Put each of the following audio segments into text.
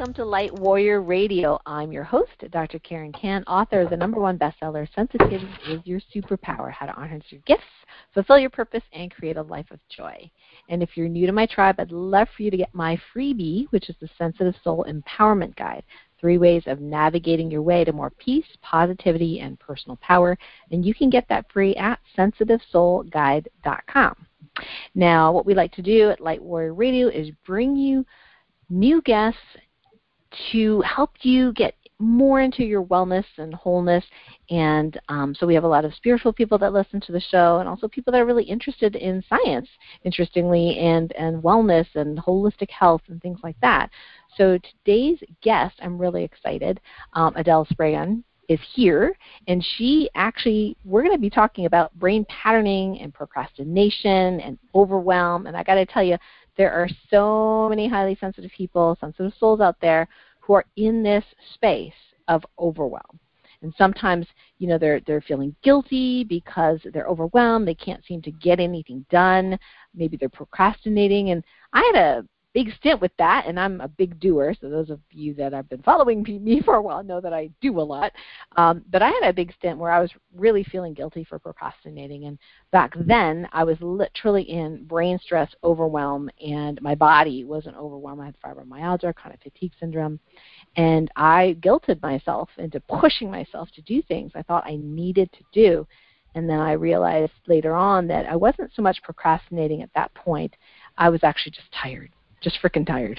welcome to Light Warrior Radio. I'm your host, Dr. Karen Kan, author of the #1 bestseller, Sensitivity is Your Superpower, How to Harness Your Gifts, Fulfill Your Purpose, and Create a Life of Joy. And if you're new to my tribe, I'd love for you to get my freebie, which is the Sensitive Soul Empowerment Guide, 3 ways of navigating your way to more peace, positivity, and personal power. And you can get that free at sensitivesoulguide.com. Now, what we like to do at Light Warrior Radio is bring you new guests to help you get more into your wellness and wholeness. And so we have a lot of spiritual people that listen to the show, and also people that are really interested in science, interestingly, and wellness and holistic health and things like that. So today's guest, I'm really excited, Adele Spraggon, is here, and we're going to be talking about brain patterning and procrastination and overwhelm. And I got to tell you, there are so many highly sensitive people, sensitive souls out there who are in this space of overwhelm. And sometimes, they're feeling guilty because they're overwhelmed. They can't seem to get anything done. Maybe they're procrastinating. And I had a big stint with that, and I'm a big doer, so those of you that have been following me for a while know that I do a lot. But I had a big stint where I was really feeling guilty for procrastinating, and back then I was literally in brain stress, overwhelm, and my body wasn't overwhelmed. I had fibromyalgia, chronic fatigue syndrome, and I guilted myself into pushing myself to do things I thought I needed to do. And then I realized later on that I wasn't so much procrastinating at that point. I was actually just tired. Just freaking tired.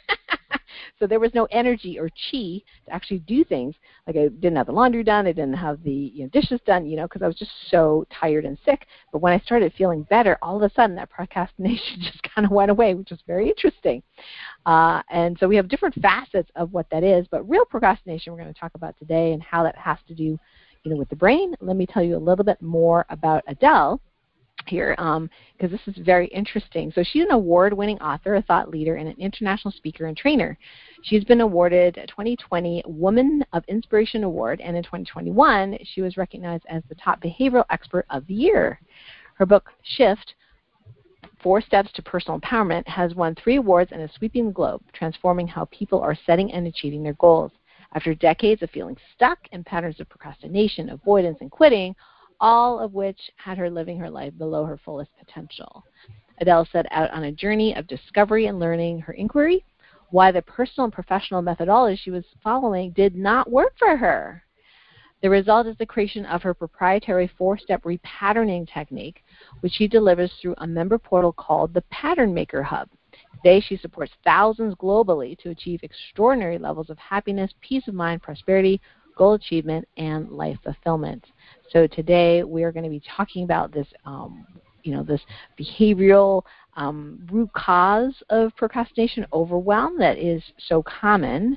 So there was no energy or chi to actually do things. Like I didn't have the laundry done. I didn't have the dishes done, because I was just so tired and sick. But when I started feeling better, all of a sudden that procrastination just kind of went away, which was very interesting. And so we have different facets of what that is. But real procrastination we're going to talk about today and how that has to do with the brain. Let me tell you a little bit more about Adele here, because this is very interesting. So she's an award-winning author, a thought leader, and an international speaker and trainer. She's been awarded a 2020 Woman of Inspiration Award, and in 2021, she was recognized as the top behavioral expert of the year. Her book, Shift, 4 Steps to Personal Empowerment, has won 3 awards and is sweeping the globe, transforming how people are setting and achieving their goals. After decades of feeling stuck in patterns of procrastination, avoidance, and quitting, all of which had her living her life below her fullest potential. Adele set out on a journey of discovery and learning her inquiry, why the personal and professional methodology she was following did not work for her. The result is the creation of her proprietary 4-step repatterning technique, which she delivers through a member portal called the Pattern Maker Hub. Today, she supports thousands globally to achieve extraordinary levels of happiness, peace of mind, prosperity, goal achievement, and life fulfillment. So today we are going to be talking about this, this behavioral root cause of procrastination, overwhelm that is so common.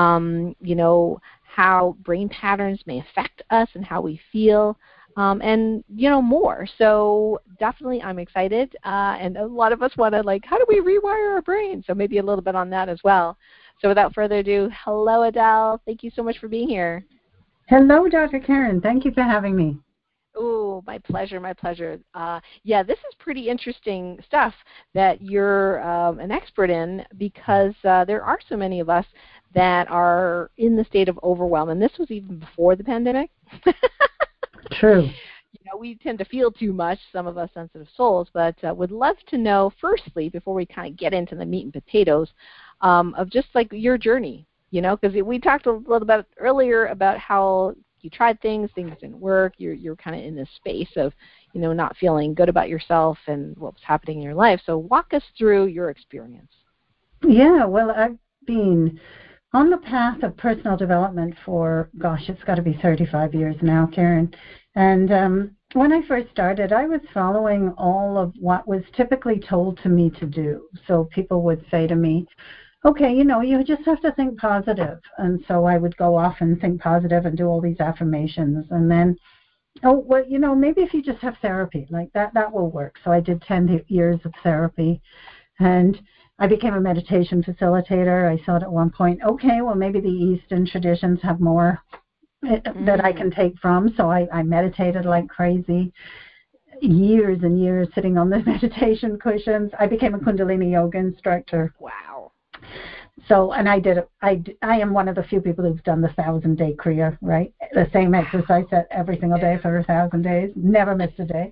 How brain patterns may affect us and how we feel, and more. So definitely, I'm excited, and a lot of us want to how do we rewire our brain? So maybe a little bit on that as well. So without further ado, hello, Adele. Thank you so much for being here. Hello, Dr. Karen. Thank you for having me. Oh, my pleasure, my pleasure. This is pretty interesting stuff that you're an expert in, because there are so many of us that are in the state of overwhelm, and this was even before the pandemic. True. We tend to feel too much, some of us sensitive souls, but would love to know, firstly, before we kind of get into the meat and potatoes, of just your journey, because we talked a little bit earlier about how you tried things didn't work, you're kind of in this space of, not feeling good about yourself and what was happening in your life. So walk us through your experience. Yeah, well, I've been on the path of personal development for, it's got to be 35 years now, Karen. And when I first started, I was following all of what was typically told to me to do. So people would say to me, okay, you just have to think positive. And so I would go off and think positive and do all these affirmations. And then, maybe if you just have therapy, that will work. So I did 10 years of therapy, and I became a meditation facilitator. I thought at one point, okay, well, maybe the Eastern traditions have more that I can take from. So I meditated like crazy, years and years sitting on the meditation cushions. I became a Kundalini yoga instructor. Wow. So, and I am one of the few people who've done the 1,000-day Kriya, right? The same exercise set every single day for 1,000 days, never missed a day.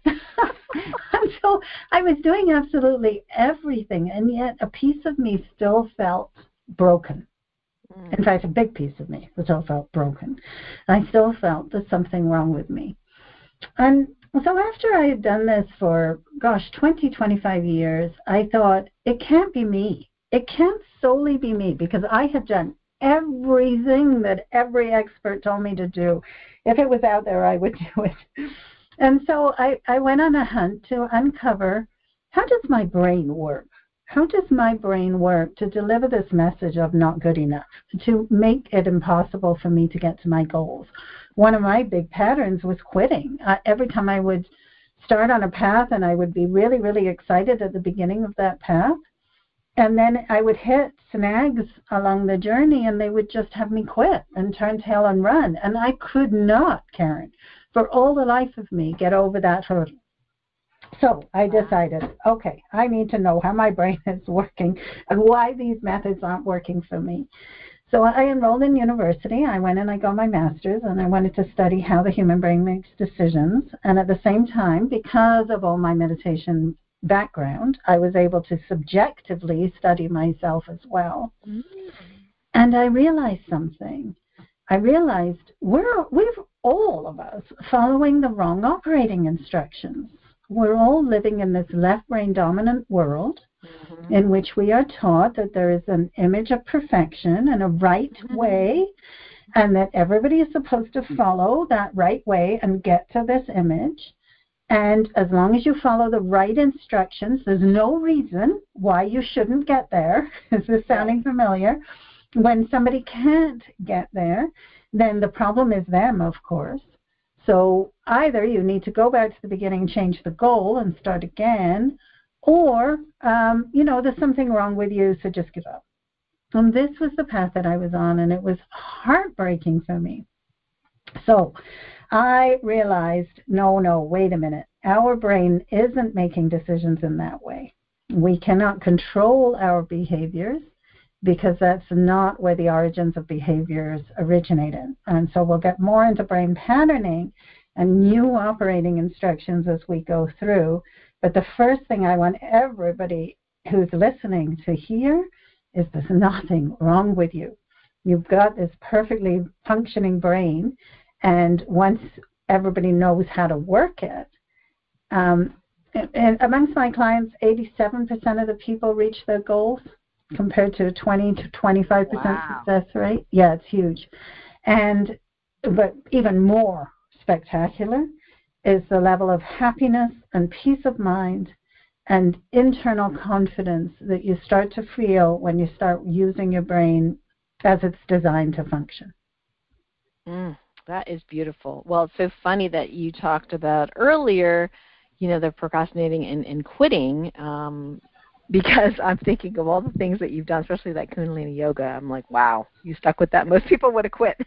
And so I was doing absolutely everything, and yet a piece of me still felt broken. In fact, a big piece of me still felt broken. I still felt there's something wrong with me. And so after I had done this for, 20, 25 years, I thought, it can't be me. It can't solely be me, because I had done everything that every expert told me to do. If it was out there, I would do it. And so I went on a hunt to uncover, how does my brain work? How does my brain work to deliver this message of not good enough, to make it impossible for me to get to my goals? One of my big patterns was quitting. Every time I would start on a path, and I would be really, really excited at the beginning of that path, and then I would hit snags along the journey, and they would just have me quit and turn tail and run. And I could not, Karen, for all the life of me, get over that hurdle. So I decided, okay, I need to know how my brain is working and why these methods aren't working for me. So I enrolled in university. I went and I got my master's, and I wanted to study how the human brain makes decisions. And at the same time, because of all my meditation background, I was able to subjectively study myself as well. And I realized something. I realized we're all of us following the wrong operating instructions. We're all living in this left brain dominant world in which we are taught that there is an image of perfection and a right way, and that everybody is supposed to follow that right way and get to this image. And as long as you follow the right instructions, there's no reason why you shouldn't get there. Is this sounding familiar? When somebody can't get there, then the problem is them, of course. So either you need to go back to the beginning, change the goal, and start again, or, there's something wrong with you, so just give up. And this was the path that I was on, and it was heartbreaking for me. So I realized, no, wait a minute. Our brain isn't making decisions in that way. We cannot control our behaviors, because that's not where the origins of behaviors originated. And so we'll get more into brain patterning and new operating instructions as we go through. But the first thing I want everybody who's listening to hear is there's nothing wrong with you. You've got this perfectly functioning brain, and once everybody knows how to work it, and amongst my clients, 87% of the people reach their goals, compared to 20 to 25% success rate. Yeah, it's huge. But even more spectacular is the level of happiness and peace of mind and internal confidence that you start to feel when you start using your brain as it's designed to function. That is beautiful. Well, it's so funny that you talked about earlier, the procrastinating and quitting, because I'm thinking of all the things that you've done, especially that Kundalini yoga. I'm like, wow, you stuck with that. Most people would have quit.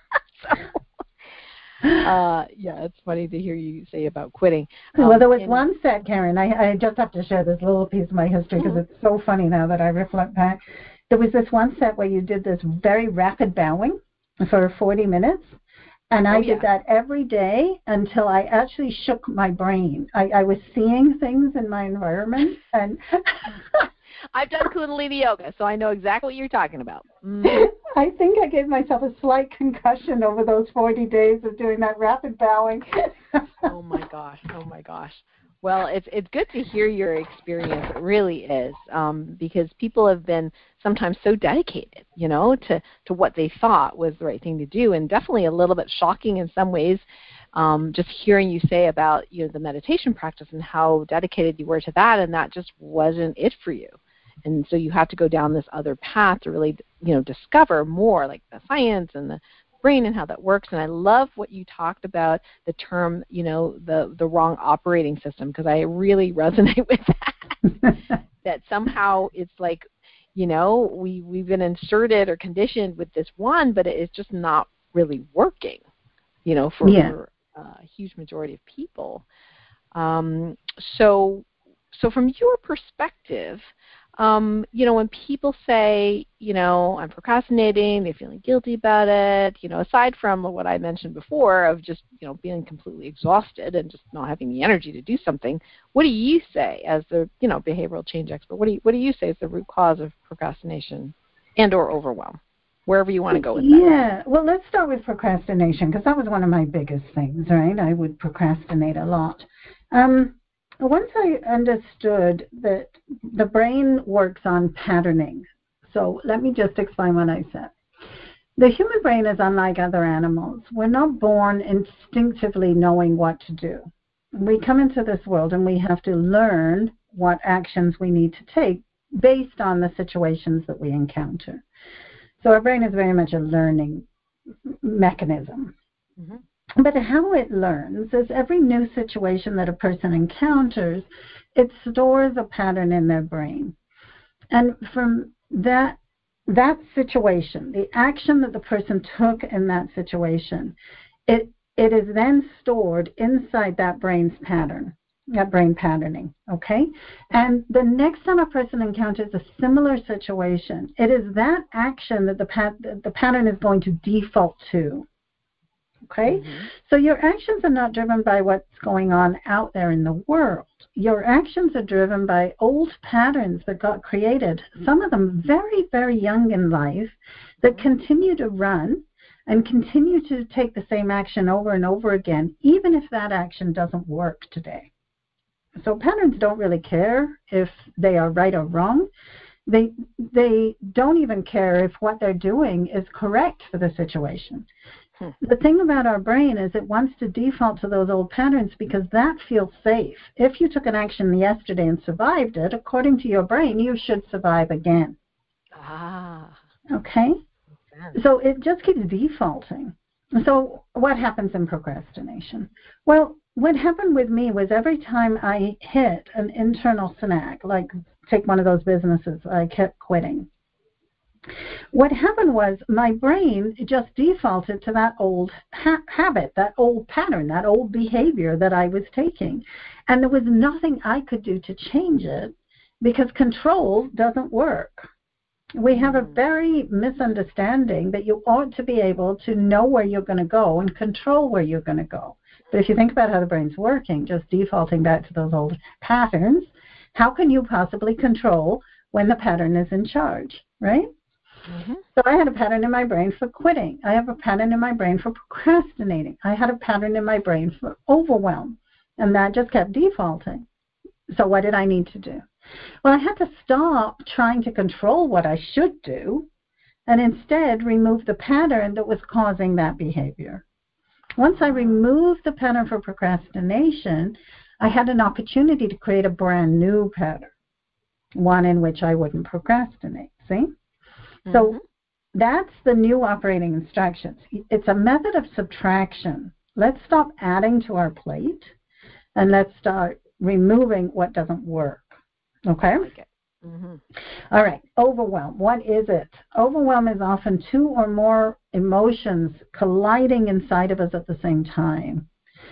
It's funny to hear you say about quitting. Well, there was one set, Karen. I just have to share this little piece of my history because it's so funny now that I reflect back. There was this one set where you did this very rapid bowing for 40 minutes. And I did that every day until I actually shook my brain. I was seeing things in my environment. And I've done Kundalini yoga, so I know exactly what you're talking about. I think I gave myself a slight concussion over those 40 days of doing that rapid bowing. Oh, my gosh. Well, it's good to hear your experience. It really is, because people have been sometimes so dedicated, to what they thought was the right thing to do, and definitely a little bit shocking in some ways, just hearing you say about the meditation practice and how dedicated you were to that, and that just wasn't it for you. And so you have to go down this other path to really, discover more, like the science and the brain and how that works. And I love what you talked about, the term, the wrong operating system, because I really resonate with that. That somehow it's like, we've been inserted or conditioned with this one, but it's just not really working, for a huge majority of people. So from your perspective, When people say, I'm procrastinating, they're feeling guilty about it, aside from what I mentioned before of just, feeling completely exhausted and just not having the energy to do something, what do you say as the, behavioral change expert? What do you say is the root cause of procrastination and or overwhelm? Wherever you want to go with that. Yeah, well, let's start with procrastination because that was one of my biggest things, right? I would procrastinate a lot. Once I understood that the brain works on patterning, so let me just explain what I said. The human brain is unlike other animals. We're not born instinctively knowing what to do. We come into this world and we have to learn what actions we need to take based on the situations that we encounter. So our brain is very much a learning mechanism. Mm-hmm. But how it learns is every new situation that a person encounters, it stores a pattern in their brain. And from that situation, the action that the person took in that situation, it is then stored inside that brain's pattern, that brain patterning, okay? And the next time a person encounters a similar situation, it is that action that the pattern is going to default to. Okay? Mm-hmm. So your actions are not driven by what's going on out there in the world. Your actions are driven by old patterns that got created, some of them very, very young in life, that continue to run and continue to take the same action over and over again, even if that action doesn't work today. So patterns don't really care if they are right or wrong. They don't even care if what they're doing is correct for the situation. The thing about our brain is it wants to default to those old patterns because that feels safe. If you took an action yesterday and survived it, according to your brain, you should survive again. Ah. Okay? So it just keeps defaulting. So what happens in procrastination? Well, what happened with me was every time I hit an internal snag, like take one of those businesses, I kept quitting. What happened was my brain just defaulted to that old habit, that old pattern, that old behavior that I was taking. And there was nothing I could do to change it because control doesn't work. We have a very misunderstanding that you ought to be able to know where you're going to go and control where you're going to go. But if you think about how the brain's working, just defaulting back to those old patterns, how can you possibly control when the pattern is in charge, right? Mm-hmm. So I had a pattern in my brain for quitting. I have a pattern in my brain for procrastinating. I had a pattern in my brain for overwhelm, and that just kept defaulting. So what did I need to do? Well, I had to stop trying to control what I should do and instead remove the pattern that was causing that behavior. Once I removed the pattern for procrastination, I had an opportunity to create a brand new pattern, one in which I wouldn't procrastinate. See? So that's the new operating instructions. It's a method of subtraction. Let's stop adding to our plate and let's start removing what doesn't work. Okay? Mm-hmm. All right. Overwhelm. What is it? Overwhelm is often two or more emotions colliding inside of us at the same time.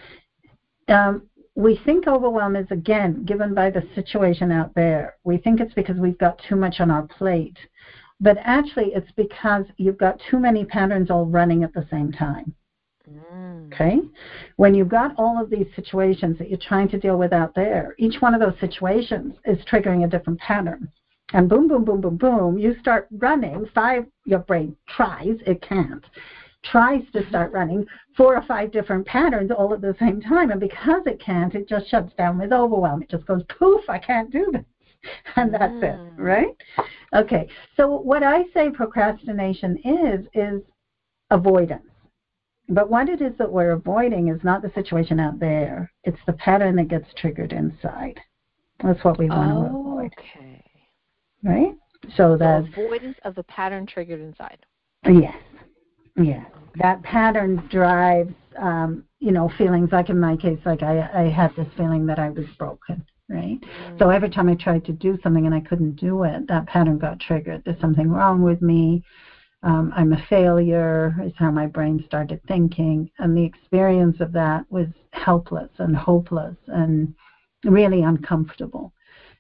We think overwhelm is, again, given by the situation out there. We think it's because we've got too much on our plate. But actually, it's because you've got too many patterns all running at the same time. Okay? When you've got all of these situations that you're trying to deal with out there, each one of those situations is triggering a different pattern. And boom, boom, boom, boom, boom, you start running. Your brain tries, it can't, tries to start running 4 or 5 different patterns all at the same time. And because it can't, it just shuts down with overwhelm. It just goes, poof, I can't do this. And that's it, right? Okay, so what I say procrastination is avoidance. But what it is that we're avoiding is not the situation out there. It's the pattern that gets triggered inside. That's what we want to avoid. Okay. Right? So that's avoidance of the pattern triggered inside. Yes. Yeah. That pattern drives, feelings like in my case, like I had this feeling that I was broken. Right? So every time I tried to do something and I couldn't do it, that pattern got triggered. There's something wrong with me. I'm a failure is how my brain started thinking. And the experience of that was helpless and hopeless and really uncomfortable.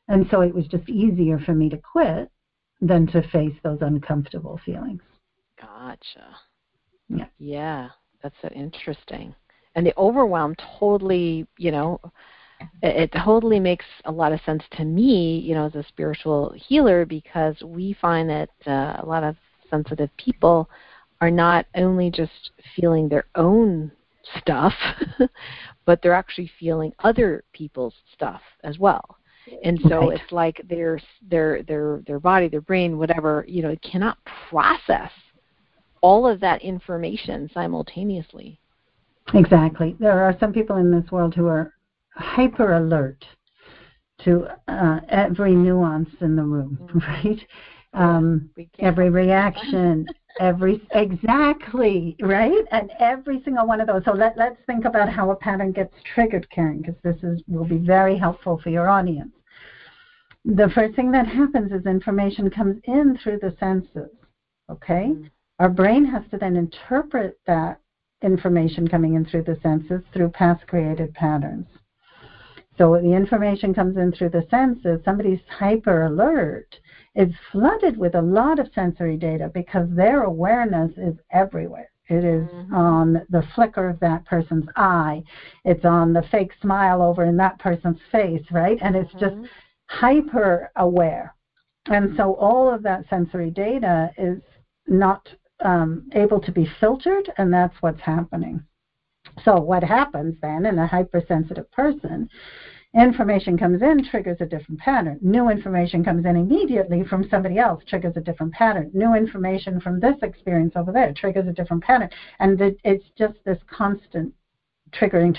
And so it was just easier for me to quit than to face those uncomfortable feelings. Gotcha. Yeah. Yeah, that's so interesting. And the overwhelm totally, it totally makes a lot of sense to me, as a spiritual healer, because we find that a lot of sensitive people are not only just feeling their own stuff, but they're actually feeling other people's stuff as well. And so It's like their body, their brain, whatever, it cannot process all of that information simultaneously. Exactly. There are some people in this world who are hyper alert to every nuance in the room, right? Every reaction, exactly, right? And every single one of those. So let's think about how a pattern gets triggered, Karen, because this will be very helpful for your audience. The first thing that happens is information comes in through the senses, okay? Mm-hmm. Our brain has to then interpret that information coming in through the senses through past created patterns. So the information comes in through the senses. Somebody's hyper alert is flooded with a lot of sensory data because their awareness is everywhere. It is on the flicker of that person's eye. It's on the fake smile over in that person's face, right? And it's just hyper aware. And so all of that sensory data is not able to be filtered, and that's what's happening. So what happens then in a hypersensitive person, information comes in, triggers a different pattern. New information comes in immediately from somebody else, triggers a different pattern. New information from this experience over there triggers a different pattern. And it's just this constant triggering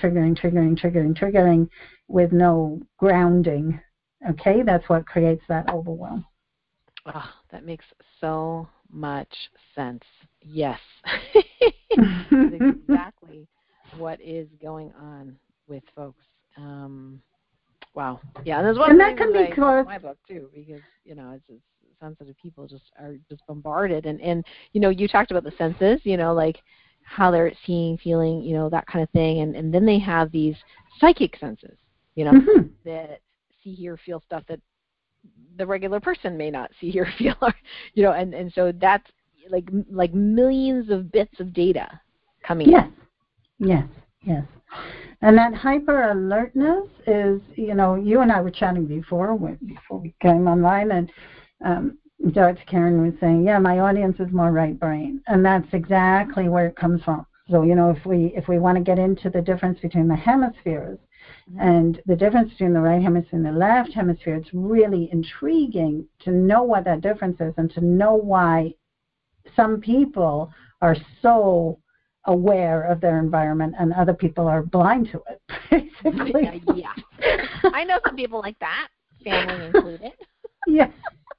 with no grounding. Okay, that's what creates that overwhelm. Oh, that makes so much sense. Yes. That's exactly what is going on with folks. Wow. Yeah, and there's one thing that in my book too, because it's just sensitive people are just bombarded, and you talked about the senses, like how they're seeing, feeling, that kind of thing, and then they have these psychic senses, that see, hear, feel stuff that the regular person may not see, hear, feel, or, and so that's like millions of bits of data coming in. Yes. And that hyper alertness is, you and I were chatting before we came online, and Dr. Karen was saying, my audience is more right brain, and that's exactly where it comes from. So, if we want to get into the difference between the hemispheres and the difference between the right hemisphere and the left hemisphere, it's really intriguing to know what that difference is and to know why some people are so aware of their environment and other people are blind to it, basically. Yeah. I know some people like that, family included. Yeah.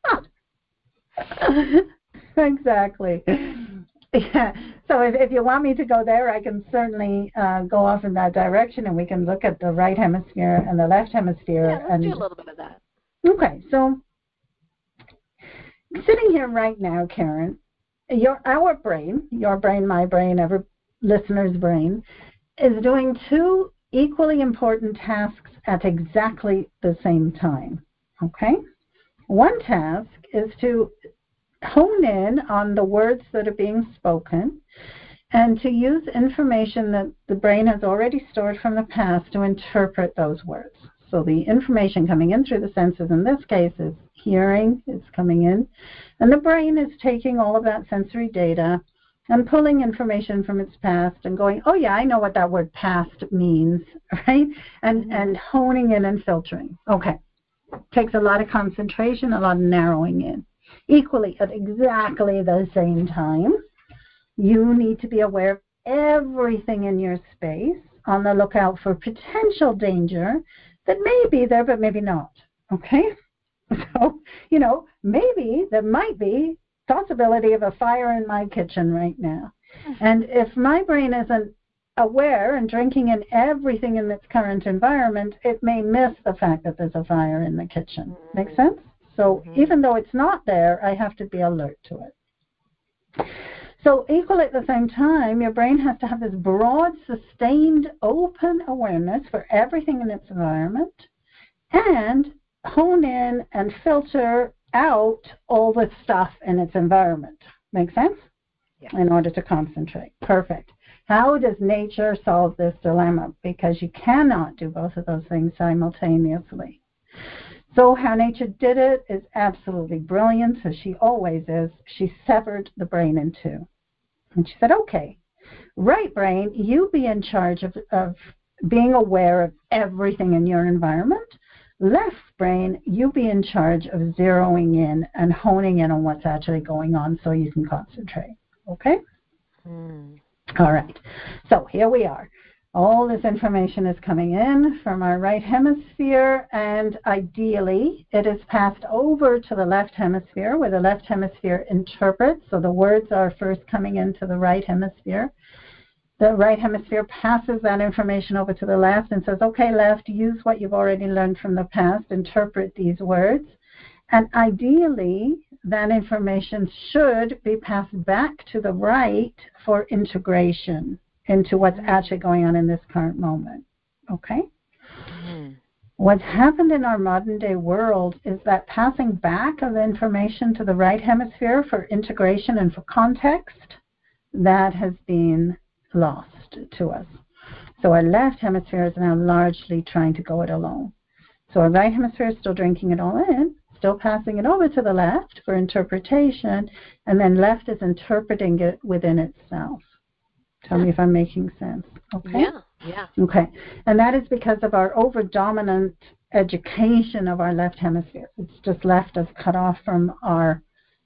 Exactly. Yeah. So if you want me to go there, I can certainly go off in that direction, and we can look at the right hemisphere and the left hemisphere. Yeah, let's do a little bit of that. Okay. So sitting here right now, Karen, our brain, your brain, my brain, every listener's brain, is doing two equally important tasks at exactly the same time. Okay? One task is to hone in on the words that are being spoken and to use information that the brain has already stored from the past to interpret those words. So the information coming in through the senses in this case is hearing, is coming in, and the brain is taking all of that sensory data and pulling information from its past and going, oh yeah, I know what that word past means, right? And honing in and filtering. Okay. Takes a lot of concentration, a lot of narrowing in. Equally, at exactly the same time, you need to be aware of everything in your space, on the lookout for potential danger that may be there but maybe not. Okay? So, maybe there might be possibility of a fire in my kitchen right now. And if my brain isn't aware and drinking in everything in its current environment, it may miss the fact that there's a fire in the kitchen. Make sense? So even though it's not there, I have to be alert to it. So equally at the same time, your brain has to have this broad, sustained, open awareness for everything in its environment, and hone in and filter out all the stuff in its environment. Make sense? Yeah. In order to concentrate. Perfect. How does nature solve this dilemma? Because you cannot do both of those things simultaneously. So how nature did it is absolutely brilliant, as she always is. She severed the brain in two. And she said, okay, right brain, you be in charge of being aware of everything in your environment. Left brain, you be in charge of zeroing in and honing in on what's actually going on so you can concentrate. Okay? All right. So here we are. All this information is coming in from our right hemisphere, and ideally it is passed over to the left hemisphere, where the left hemisphere interprets. So the words are first coming into the right hemisphere. The right hemisphere passes that information over to the left and says, okay, left, use what you've already learned from the past, interpret these words. And ideally, that information should be passed back to the right for integration into what's actually going on in this current moment. Okay? What's happened in our modern day world is that passing back of information to the right hemisphere for integration and for context, that has been lost to us. So our left hemisphere is now largely trying to go it alone. So our right hemisphere is still drinking it all in, still passing it over to the left for interpretation, and then left is interpreting it within itself. Tell me if I'm making sense. Okay? Yeah. Okay. And that is because of our over-dominant education of our left hemisphere. It's just left us cut off from our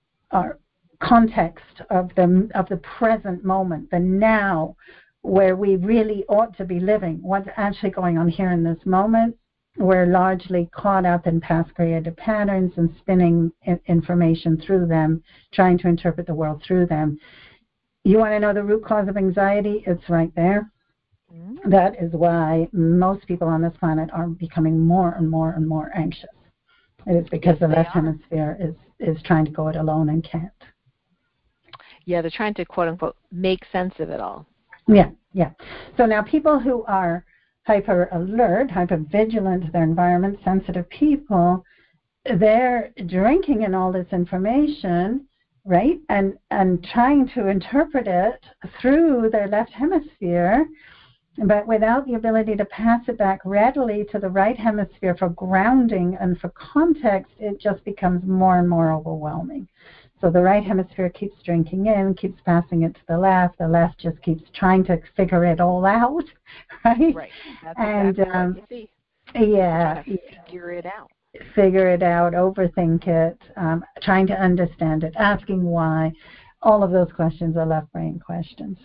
context of the present moment, the now, where we really ought to be living. What's actually going on here in this moment? We're largely caught up in past created patterns and spinning information through them, trying to interpret the world through them. You want to know the root cause of anxiety? It's right there. That is why most people on this planet are becoming more and more and more anxious. It is because the left hemisphere is trying to go it alone and can't. Yeah, they're trying to, quote unquote, make sense of it all. Yeah. So now people who are hyper alert, hyper vigilant to their environment, sensitive people, they're drinking in all this information, right? And trying to interpret it through their left hemisphere, but without the ability to pass it back readily to the right hemisphere for grounding and for context, it just becomes more and more overwhelming. So the right hemisphere keeps drinking in, keeps passing it to the left just keeps trying to figure it all out, right? Right. That's exactly what you see. Yeah. Figure it out. Figure it out, overthink it, trying to understand it, asking why. All of those questions are left brain questions.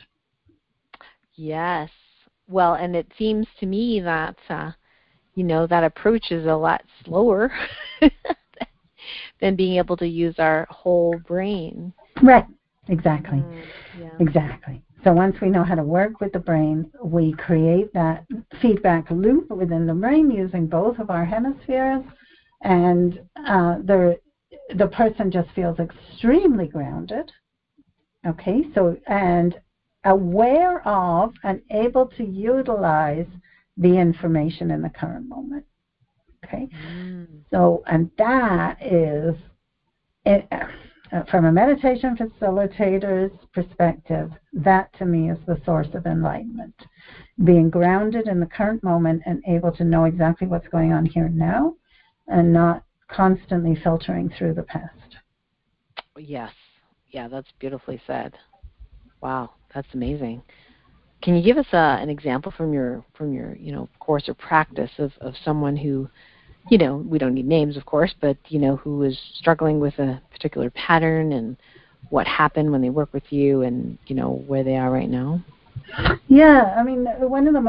Yes. Well, and it seems to me that, that approach is a lot slower than being able to use our whole brain. Right. Exactly. Yeah. Exactly. So once we know how to work with the brain, we create that feedback loop within the brain using both of our hemispheres, and the person just feels extremely grounded. Okay, so and aware of and able to utilize the information in the current moment. Okay, so and that is from a meditation facilitator's perspective, that to me is the source of enlightenment. Being grounded in the current moment and able to know exactly what's going on here now and not constantly filtering through the past. Yes. Yeah, that's beautifully said. Wow, that's amazing. Can you give us an example from your course or practice of someone who, we don't need names, of course, but, who is struggling with a particular pattern and what happened when they work with you and, where they are right now? Yeah, I mean, one of the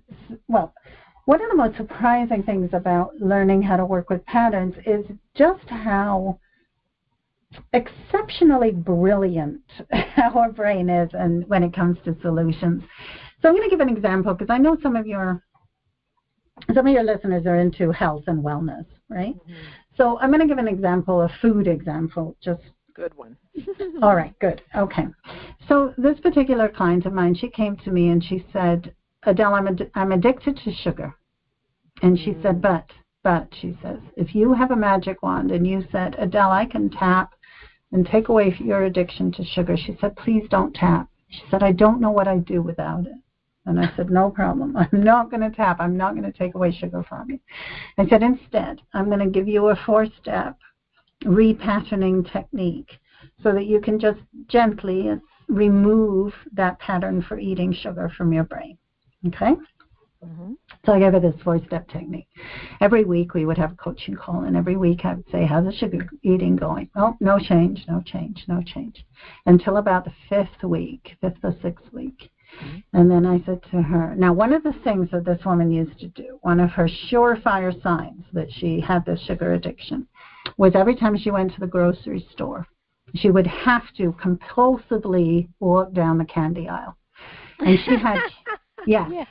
most surprising things about learning how to work with patterns is just how exceptionally brilliant our brain is and when it comes to solutions. So I'm going to give an example because I know some of your listeners are into health and wellness, right? Mm-hmm. So I'm going to give an example, a food example, just good one. All right, good. Okay. So this particular client of mine, she came to me and she said, Adele, I'm addicted to sugar. And she said, but But she says, if you have a magic wand and you said, Adele, I can tap and take away your addiction to sugar, she said, please don't tap. She said, I don't know what I'd do without it. And I said, no problem. I'm not going to tap. I'm not going to take away sugar from you. I said, instead, I'm going to give you a 4-step repatterning technique so that you can just gently remove that pattern for eating sugar from your brain. Okay? Mm-hmm. So I gave her this 4-step technique. Every week we would have a coaching call, and every week I would say, how's the sugar eating going? Oh, no change, no change, no change. Until about the 5th or 6th week. And then I said to her, now one of the things that this woman used to do, one of her surefire signs that she had this sugar addiction, was every time she went to the grocery store, she would have to compulsively walk down the candy aisle. And she had, yeah.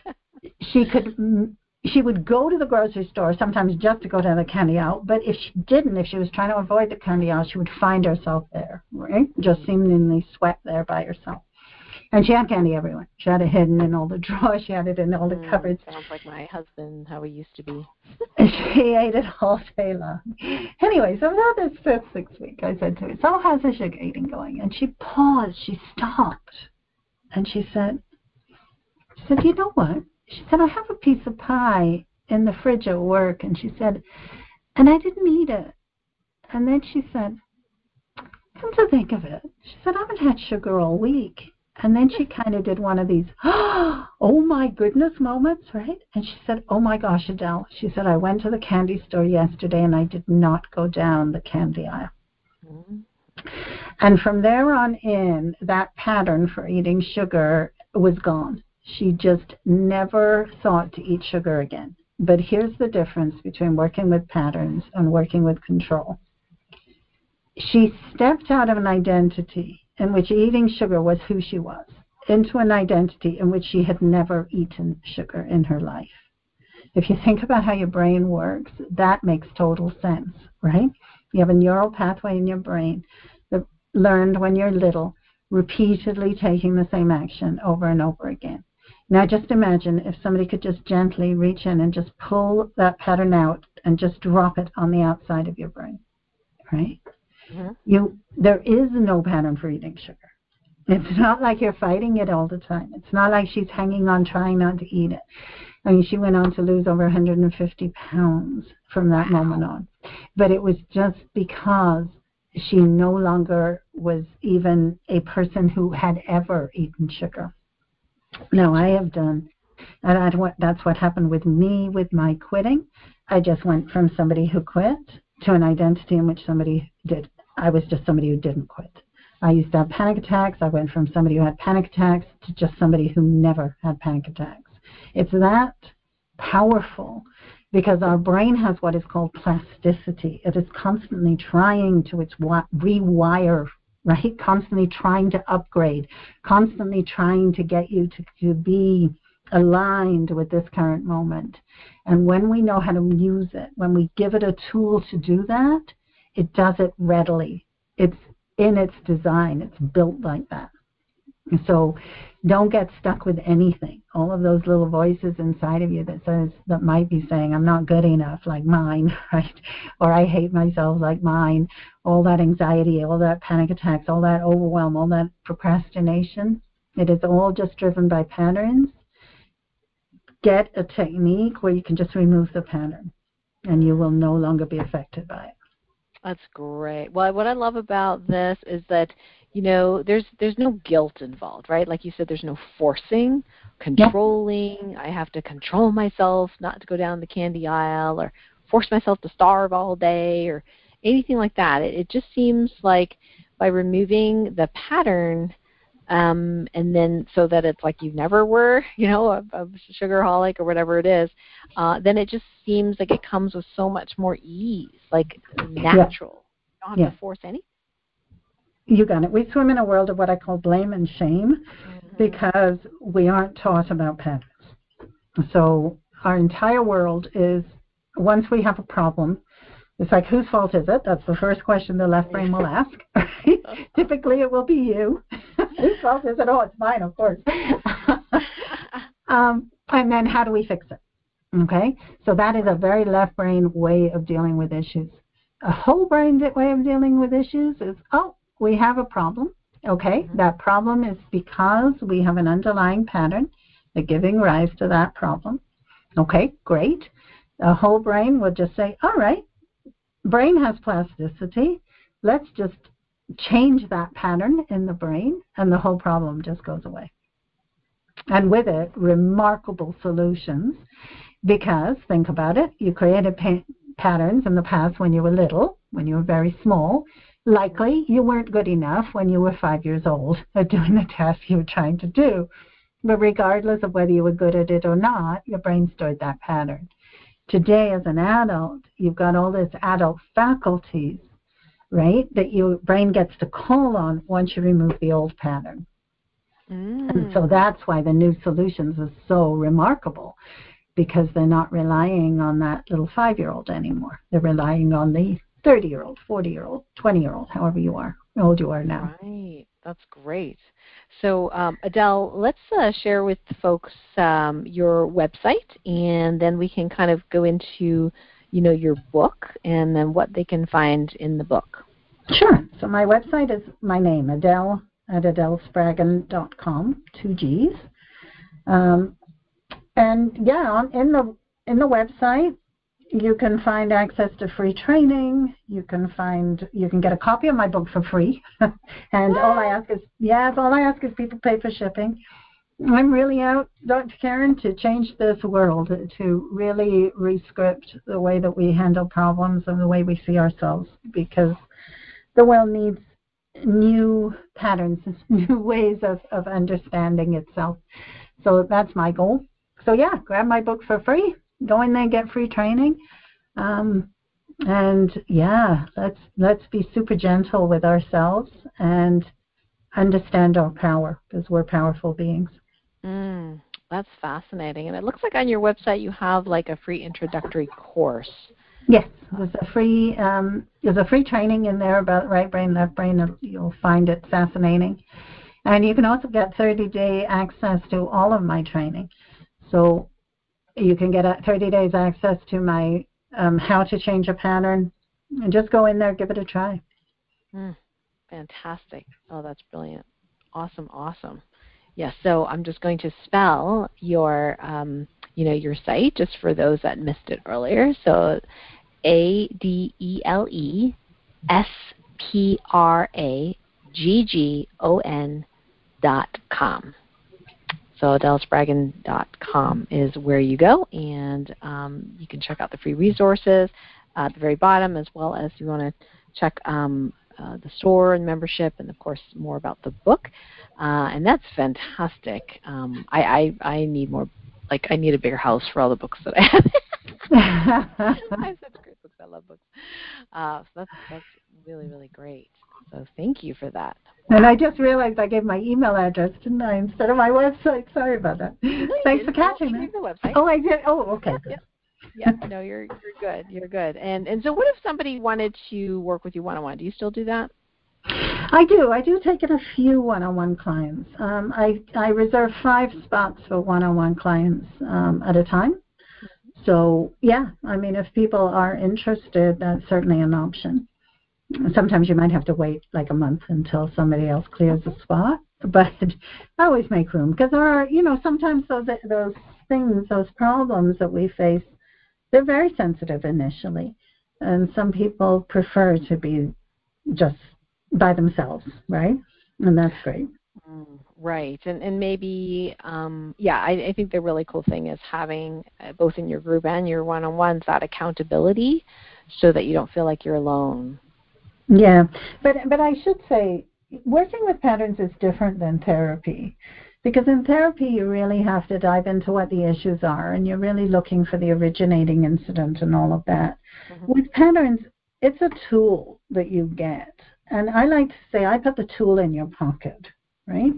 She would go to the grocery store sometimes just to go to the candy aisle, but if she didn't, if she was trying to avoid the candy aisle, she would find herself there, right? Just seemingly sweat there by herself. And she had candy everywhere. She had it hidden in all the drawers. She had it in all the cupboards. Sounds like my husband, how he used to be. She ate it all day long. Anyway, so about this 5th, 6th week, I said to her, so how's the sugar eating going? And she paused. She stopped. And she said, you know what? She said, I have a piece of pie in the fridge at work. And she said, and I didn't eat it. And then she said, come to think of it, she said, I haven't had sugar all week. And then she kind of did one of these, oh my goodness moments, right? And she said, oh my gosh, Adele. She said, I went to the candy store yesterday and I did not go down the candy aisle. Mm-hmm. And from there on in, that pattern for eating sugar was gone. She just never thought to eat sugar again. But here's the difference between working with patterns and working with control. She stepped out of an identity in which eating sugar was who she was, into an identity in which she had never eaten sugar in her life. If you think about how your brain works, that makes total sense, right? You have a neural pathway in your brain that learned when you're little, repeatedly taking the same action over and over again. Now just imagine if somebody could just gently reach in and just pull that pattern out and just drop it on the outside of your brain, right? Mm-hmm. There is no pattern for eating sugar. It's not like you're fighting it all the time. It's not like she's hanging on, trying not to eat it. I mean, she went on to lose over 150 pounds from that moment on. But it was just because she no longer was even a person who had ever eaten sugar. Now, I have done, and that's what happened with me with my quitting. I just went from somebody who quit to an identity in which somebody did. I was just somebody who didn't quit. I used to have panic attacks. I went from somebody who had panic attacks to just somebody who never had panic attacks. It's that powerful because our brain has what is called plasticity. It is constantly trying to rewire, right? Constantly trying to upgrade, constantly trying to get you to be aligned with this current moment. And when we know how to use it, when we give it a tool to do that, it does it readily. It's in its design. It's built like that. So don't get stuck with anything. All of those little voices inside of you that might be saying, I'm not good enough, like mine, right? Or I hate myself, like mine. All that anxiety, all that panic attacks, all that overwhelm, all that procrastination, it is all just driven by patterns. Get a technique where you can just remove the pattern and you will no longer be affected by it. That's great. Well, what I love about this is that, you know, there's no guilt involved, right? Like you said, there's no forcing, controlling. Yep. I have to control myself not to go down the candy aisle or force myself to starve all day or anything like that. It just seems like by removing the pattern, and then so that it's like you never were, you know, a sugarholic or whatever it is, then it just seems like it comes with so much more ease, like natural. You don't have to force anything. You got it. We swim in a world of what I call blame and shame because we aren't taught about patterns. So our entire world is, once we have a problem, it's like, whose fault is it? That's the first question the left brain will ask. Right? Typically, it will be you. Whose fault is it? Oh, it's mine, of course. And then how do we fix it? Okay, so that is a very left brain way of dealing with issues. A whole brain way of dealing with issues is, oh, we have a problem. Okay, that problem is because we have an underlying pattern that's giving rise to that problem. Okay, great. A whole brain would just say, all right, brain has plasticity. Let's just change that pattern in the brain, and the whole problem just goes away. And with it, remarkable solutions. Because, think about it, you created patterns in the past when you were little, when you were very small. Likely, you weren't good enough when you were 5 years old at doing the task you were trying to do. But regardless of whether you were good at it or not, your brain stored that pattern. Today, as an adult, you've got all these adult faculties, right, that your brain gets to call on once you remove the old pattern. And so that's why the new solutions are so remarkable, because they're not relying on that little 5-year-old anymore. They're relying on the 30-year-old, 40-year-old, 20-year-old, however you are, how old you are now. Right. That's great. So, Adele, let's share with folks your website, and then we can kind of go into, your book, and then what they can find in the book. Sure. So my website is my name, Adele, at adelespragen.com, 2 G's. And yeah, in the website, you can find access to free training. You can get a copy of my book for free. And all I ask is people pay for shipping. I'm really out, Dr. Karen, to change this world, to really re-script the way that we handle problems and the way we see ourselves, because the world needs new patterns, new ways of understanding itself. So that's my goal. So yeah, grab my book for free. Go in there and get free training. And yeah, let's be super gentle with ourselves and understand our power, because we're powerful beings. That's fascinating. And it looks like on your website you have like a free introductory course. Yes, there's a free training in there about right brain, left brain. You'll find it fascinating. And you can also get 30-day access to all of my training. So you can get 30 days access to my how to change a pattern, and just go in there, give it a try. Fantastic. Oh, that's brilliant. Awesome. Yes, so I'm just going to spell your your site just for those that missed it earlier. So ADELESPRAGGON.com. So adelespragen.com is where you go, and you can check out the free resources at the very bottom, as well as you want to check the store and membership, and of course more about the book. And that's fantastic. I need more. I need a bigger house for all the books that I have. I have such great books. I love books. So that's really, really great. So thank you for that. And I just realized I gave my email address, didn't I, instead of my website? Sorry about that. No, Thanks for catching me. The website. Oh, I did. Oh, okay. Yeah. No, you're good. You're good. And so, what if somebody wanted to work with you one-on-one? Do you still do that? I do. I do take in a few one-on-one clients. I reserve 5 spots for one-on-one clients at a time. So yeah, I mean, if people are interested, that's certainly an option. Sometimes you might have to wait like a month until somebody else clears the spot, but I always make room, because there are, sometimes those things, those problems that we face, they're very sensitive initially, and some people prefer to be just by themselves, right? And that's great. Right, and maybe, I think the really cool thing is having both in your group and your one-on-ones that accountability, so that you don't feel like you're alone. Yeah, but I should say, working with patterns is different than therapy, because in therapy you really have to dive into what the issues are, and you're really looking for the originating incident and all of that. With patterns, it's a tool that you get, and I like to say I put the tool in your pocket, right?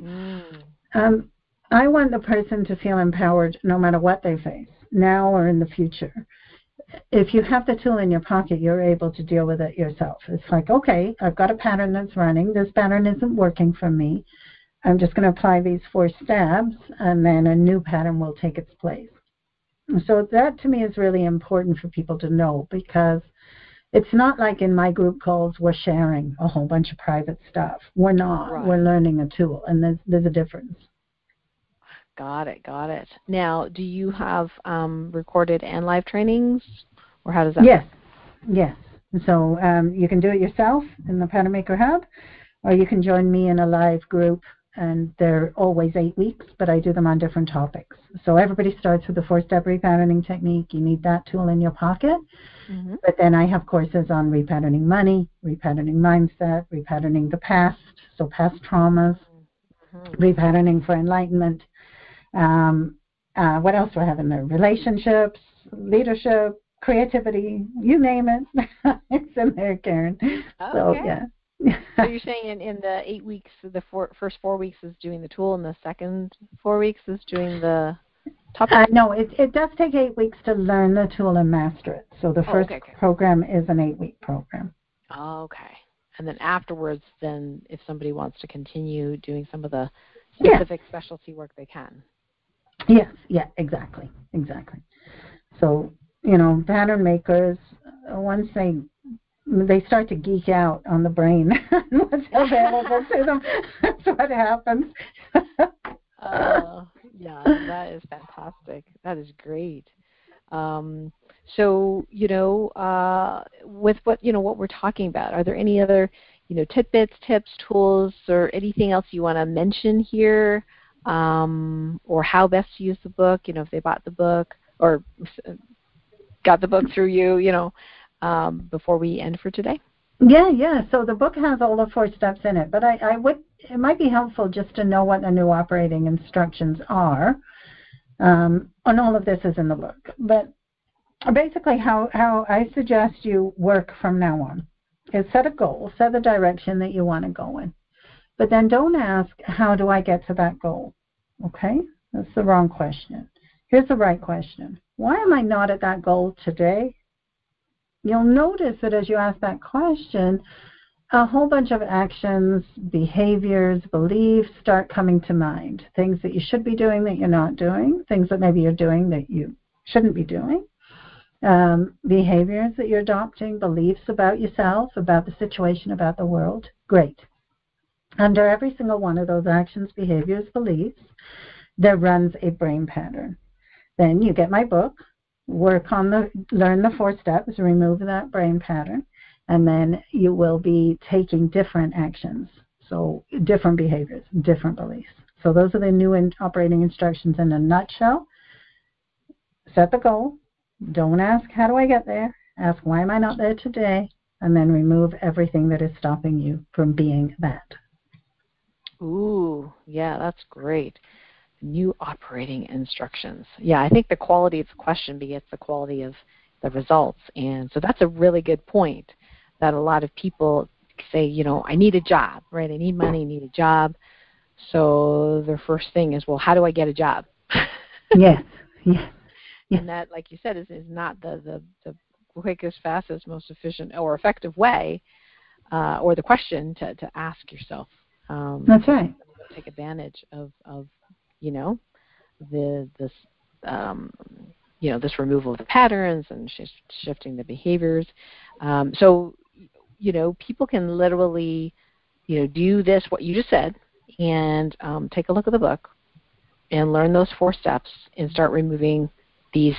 I want the person to feel empowered no matter what they face, now or in the future. If you have the tool in your pocket, you're able to deal with it yourself. It's like, okay, I've got a pattern that's running. This pattern isn't working for me. I'm just going to apply these 4 steps, and then a new pattern will take its place. So that to me is really important for people to know, because it's not like in my group calls we're sharing a whole bunch of private stuff. We're not. Right. We're learning a tool, and there's a difference. Got it. Now, do you have recorded and live trainings, or how does that work? Yes. So you can do it yourself in the Pattern Maker Hub, or you can join me in a live group, and they're always 8 weeks, but I do them on different topics. So everybody starts with the 4-step repatterning technique. You need that tool in your pocket. Mm-hmm. But then I have courses on repatterning money, repatterning mindset, repatterning the past, so past traumas, repatterning for enlightenment. What else do I have in there? Relationships, leadership, creativity, you name it. It's in there, Karen. Okay. So, yeah. So you're saying in the 8 weeks, the first 4 weeks is doing the tool, and the second 4 weeks is doing the topic? No, it does take 8 weeks to learn the tool and master it. So the first program is an 8-week program. Okay. And then afterwards, then if somebody wants to continue doing some of the specific specialty work, they can. Yes, exactly. So, pattern makers, once they start to geek out on the brain and what's available to them, that's what happens. Yeah, that is fantastic. That is great. So, with what we're talking about, are there any other, tidbits, tips, tools, or anything else you want to mention here, or how best to use the book? If they bought the book or got the book through you, before we end for today. Yeah. So the book has all the 4 steps in it, but it might be helpful just to know what the new operating instructions are. And all of this is in the book. But basically how I suggest you work from now on is set a goal, set the direction that you want to go in. But then don't ask, how do I get to that goal? Okay? That's the wrong question. Here's the right question. Why am I not at that goal today? You'll notice that as you ask that question, a whole bunch of actions, behaviors, beliefs start coming to mind. Things that you should be doing that you're not doing, things that maybe you're doing that you shouldn't be doing, behaviors that you're adopting, beliefs about yourself, about the situation, about the world. Great. Under every single one of those actions, behaviors, beliefs, there runs a brain pattern. Then you get my book, learn the 4 steps, remove that brain pattern, and then you will be taking different actions. So different behaviors, different beliefs. So those are the new operating instructions in a nutshell. Set the goal. Don't ask, how do I get there? Ask, why am I not there today? And then remove everything that is stopping you from being that. Ooh, yeah, that's great. New operating instructions. Yeah, I think the quality of the question begets the quality of the results. And so that's a really good point, that a lot of people say, I need a job, right? I need money, I need a job. So their first thing is, well, how do I get a job? Yes. And that, like you said, is not the quickest, fastest, most efficient or effective way, or the question to ask yourself. That's right. Take advantage of this removal of the patterns and shifting the behaviors. So people can literally, do this, what you just said, and take a look at the book and learn those 4 steps and start removing these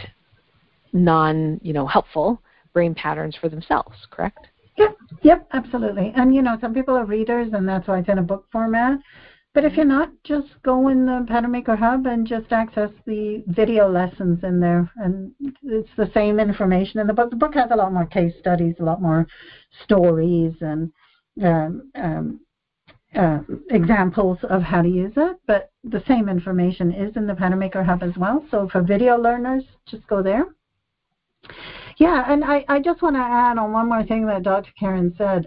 helpful brain patterns for themselves, correct? Yep, absolutely. And, some people are readers, and that's why it's in a book format. But if you're not, just go in the Pattern Maker Hub and just access the video lessons in there. And it's the same information in the book. The book has a lot more case studies, a lot more stories and examples of how to use it. But the same information is in the Pattern Maker Hub as well. So for video learners, just go there. Yeah, and I just want to add on one more thing that Dr. Karen said.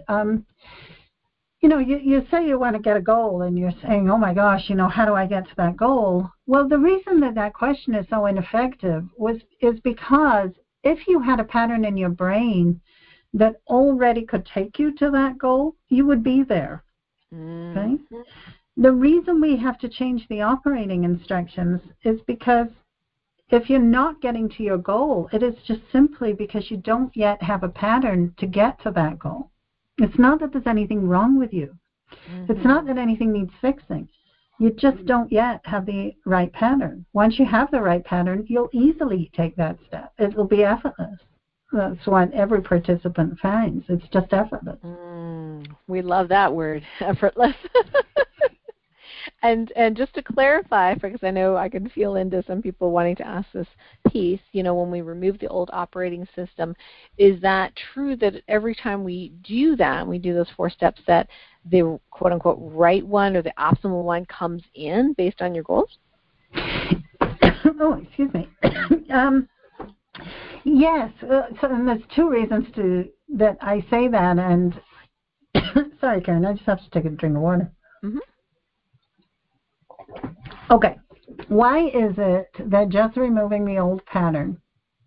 You say you want to get a goal, and you're saying, oh my gosh, how do I get to that goal? Well, the reason that question is so ineffective is because if you had a pattern in your brain that already could take you to that goal, you would be there. Okay? The reason we have to change the operating instructions is because if you're not getting to your goal, it is just simply because you don't yet have a pattern to get to that goal. It's not that there's anything wrong with you. Mm-hmm. It's not that anything needs fixing. You just don't yet have the right pattern. Once you have the right pattern, you'll easily take that step. It will be effortless. That's what every participant finds. It's just effortless. We love that word, effortless. And just to clarify, because I know I can feel into some people wanting to ask this piece, when we remove the old operating system, is that true that every time we do that, we do those 4 steps, that the quote-unquote right one or the optimal one comes in based on your goals? Oh, excuse me. Yes. And there's 2 reasons that I say that. And sorry, Karen, I just have to take a drink of water. Mm-hmm. Okay. Why is it that just removing the old pattern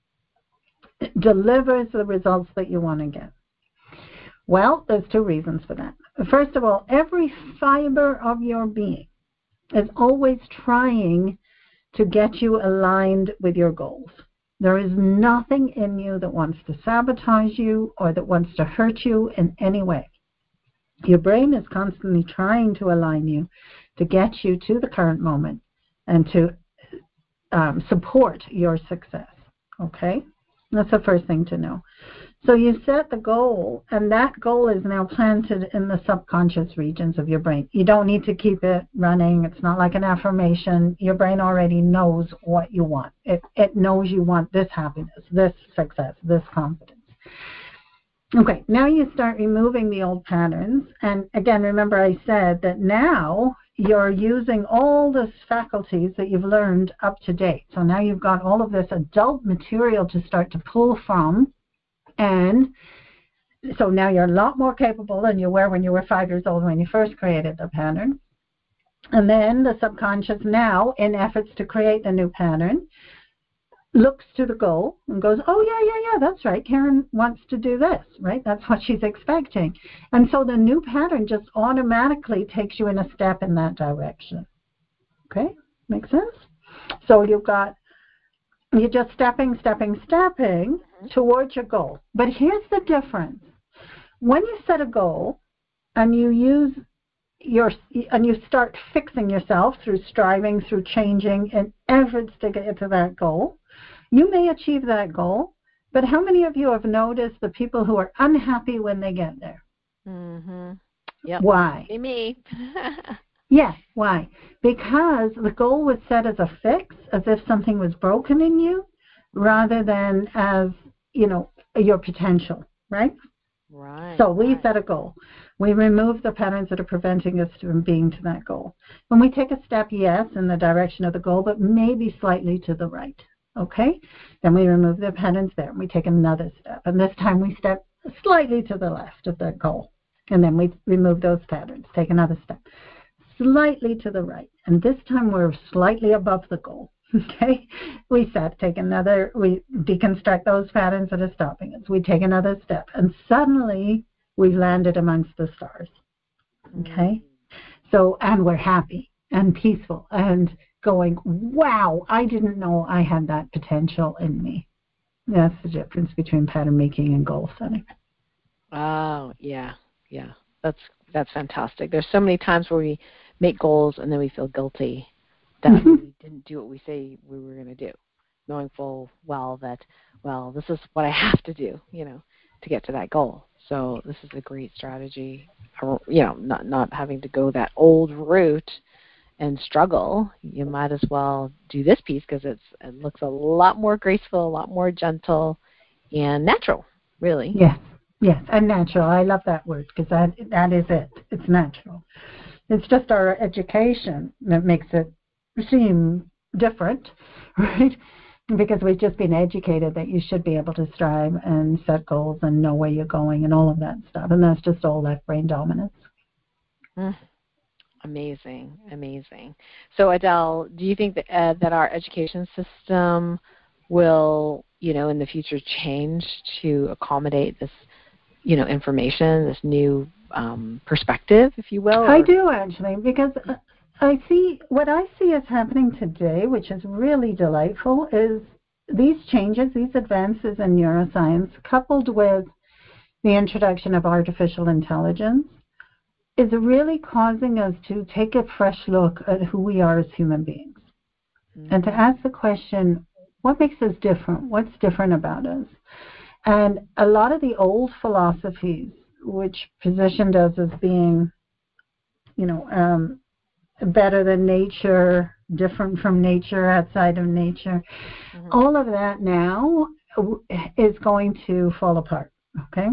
delivers the results that you want to get? Well, there's 2 reasons for that. First of all, every fiber of your being is always trying to get you aligned with your goals. There is nothing in you that wants to sabotage you or that wants to hurt you in any way. Your brain is constantly trying to align you to get you to the current moment and to support your success. Okay? That's the first thing to know. So you set the goal, and that goal is now planted in the subconscious regions of your brain. You don't need to keep it running. It's not like an affirmation. Your brain already knows what you want. It knows you want this happiness, this success, this confidence. Okay, now you start removing the old patterns. And again, remember I said that now you're using all the faculties that you've learned up to date. So now you've got all of this adult material to start to pull from. And so now you're a lot more capable than you were when you were 5 years old when you first created the pattern. And then the subconscious now, in efforts to create the new pattern, looks to the goal and goes, oh, yeah, that's right. Karen wants to do this, right? That's what she's expecting. And so the new pattern just automatically takes you in a step in that direction. Okay? Make sense? So you're just stepping towards your goal. But here's the difference. When you set a goal and you start fixing yourself through striving, through changing, and efforts to get to that goal, you may achieve that goal, but how many of you have noticed the people who are unhappy when they get there? Mm-hmm. Yep. Why? Me. Yeah, why? Because the goal was set as a fix, as if something was broken in you, rather than as, your potential, right? Right. So we set a goal. We remove the patterns that are preventing us from being to that goal. When we take a step, yes, in the direction of the goal, but maybe slightly to the right, okay? Then we remove the patterns there, and we take another step. And this time we step slightly to the left of the goal. And then we remove those patterns, take another step. Slightly to the right. And this time we're slightly above the goal. Okay? We deconstruct those patterns that are stopping us. We take another step. And suddenly we've landed amongst the stars. Okay? So, and we're happy and peaceful and going, wow, I didn't know I had that potential in me. That's the difference between pattern making and goal setting. Oh, yeah. That's fantastic. There's so many times where we make goals and then we feel guilty that we didn't do what we say we were going to do, knowing full well that, this is what I have to do, to get to that goal. So this is a great strategy, not having to go that old route and struggle. You might as well do this piece because it looks a lot more graceful, a lot more gentle, and natural, really. Yes, and natural. I love that word because that is it. It's natural. It's just our education that makes it seem different, right? Because we've just been educated that you should be able to strive and set goals and know where you're going and all of that stuff. And that's just all left brain dominance. Amazing. So Adele, do you think that our education system will, in the future change to accommodate this, information, this new perspective, if you will? I do, actually, because what I see is happening today, which is really delightful, is these changes, these advances in neuroscience, coupled with the introduction of artificial intelligence, is really causing us to take a fresh look at who we are as human beings. And to ask the question, what makes us different? What's different about us? And a lot of the old philosophies, which positioned us as being, better than nature, different from nature, outside of nature, all of that now is going to fall apart, okay?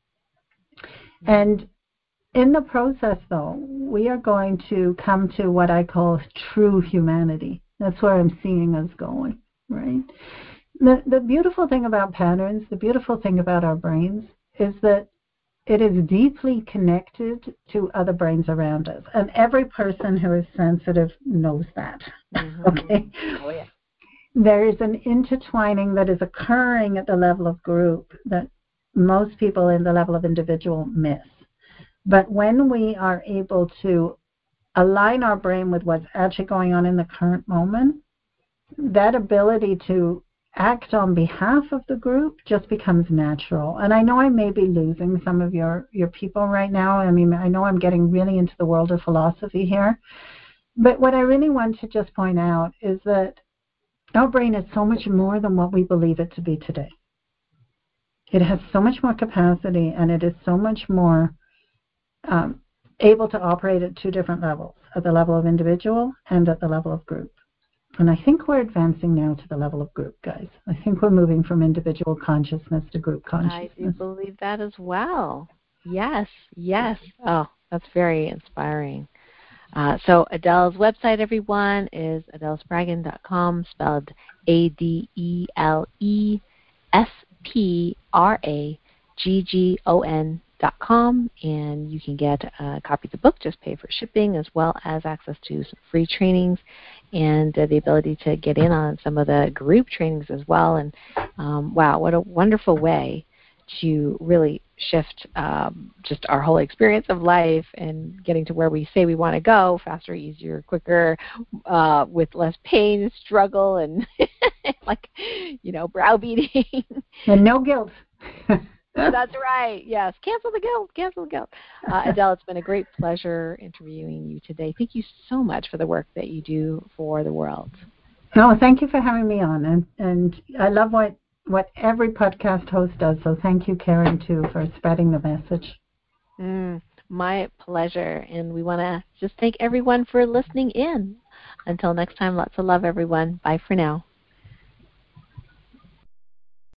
And in the process, though, we are going to come to what I call true humanity. That's where I'm seeing us going, right? The beautiful thing about patterns, the beautiful thing about our brains, is that it is deeply connected to other brains around us. And every person who is sensitive knows that, okay? Oh, yeah. There is an intertwining that is occurring at the level of group that most people in the level of individual miss. But when we are able to align our brain with what's actually going on in the current moment, that ability to act on behalf of the group just becomes natural. And I know I may be losing some of your people right now. I mean, I know I'm getting really into the world of philosophy here. But what I really want to just point out is that our brain is so much more than what we believe it to be today. It has so much more capacity, and it is so much more able to operate at two different levels, at the level of individual and at the level of group. And I think we're advancing now to the level of group, guys. I think we're moving from individual consciousness to group consciousness. I do believe that as well. Yes, yes. Oh, that's very inspiring. So Adele's website, everyone, is adelespragon.com, spelled ADELESPRAGGON.com, and you can get a copy of the book, just pay for shipping, as well as access to some free trainings and the ability to get in on some of the group trainings as well. And wow, what a wonderful way to really shift just our whole experience of life and getting to where we say we want to go, faster, easier, quicker, with less pain and struggle and browbeating. And no guilt. That's right. Yes. Cancel the guilt. Cancel the guilt. Adele, it's been a great pleasure interviewing you today. Thank you so much for the work that you do for the world. No, thank you for having me on. And I love what every podcast host does. So thank you, Karen, too, for spreading the message. My pleasure. And we want to just thank everyone for listening in. Until next time, lots of love, everyone. Bye for now.